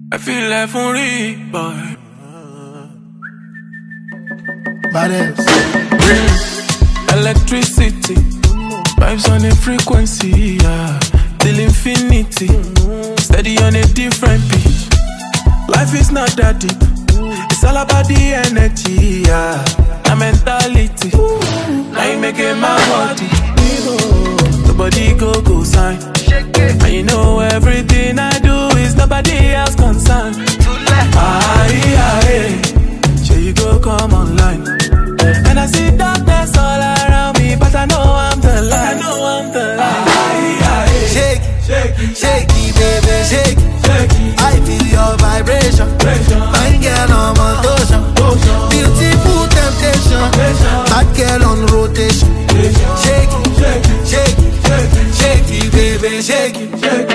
I feel like for real, boy. Badass. Electricity, vibes on a frequency, yeah. Till infinity, steady on a different beat. Life is not that deep, it's all about the energy, yeah. The mentality, now you making my body. The body go sign, and you know everything I do is nobody else concerned. Sure you go come online, and I see darkness all around me, but I know I'm the light. Shake it, shake it, baby, shake it. I feel your vibration. Fine girl on motion, beautiful temptation. Hot girl on rotation. Shake it, shake it, shake it, baby, shake it.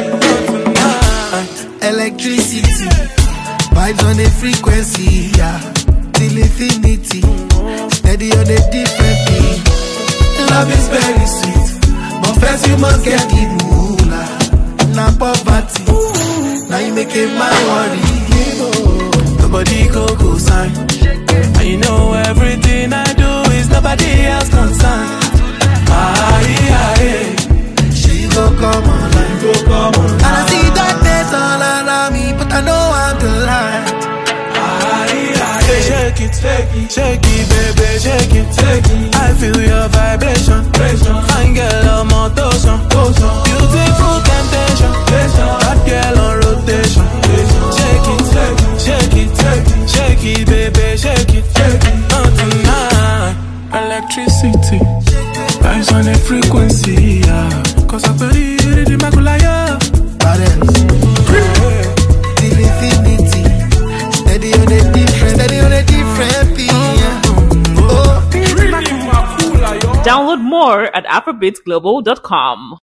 Electricity, vibes on a frequency, yeah. Till infinity, steady on a different beat. Love is very sweet, but first you must get the moolah. Now poverty, now you making my worry. Nobody go sign, and you know everything I do is nobody else concerned. She go come online, and I see darkness all around me, but I know I'm the light. Shake it, baby, shake it. I feel your vibration. Fine girl on motion, beautiful temptation. Hot girl on rotation. Shake it, baby, shake it. Tonight, electricity, vibes on a frequency, yeah. Cause I believe in the Makulaya. Till infinity, steady on a different beat. Download more at AfrobeatsGlobal.com.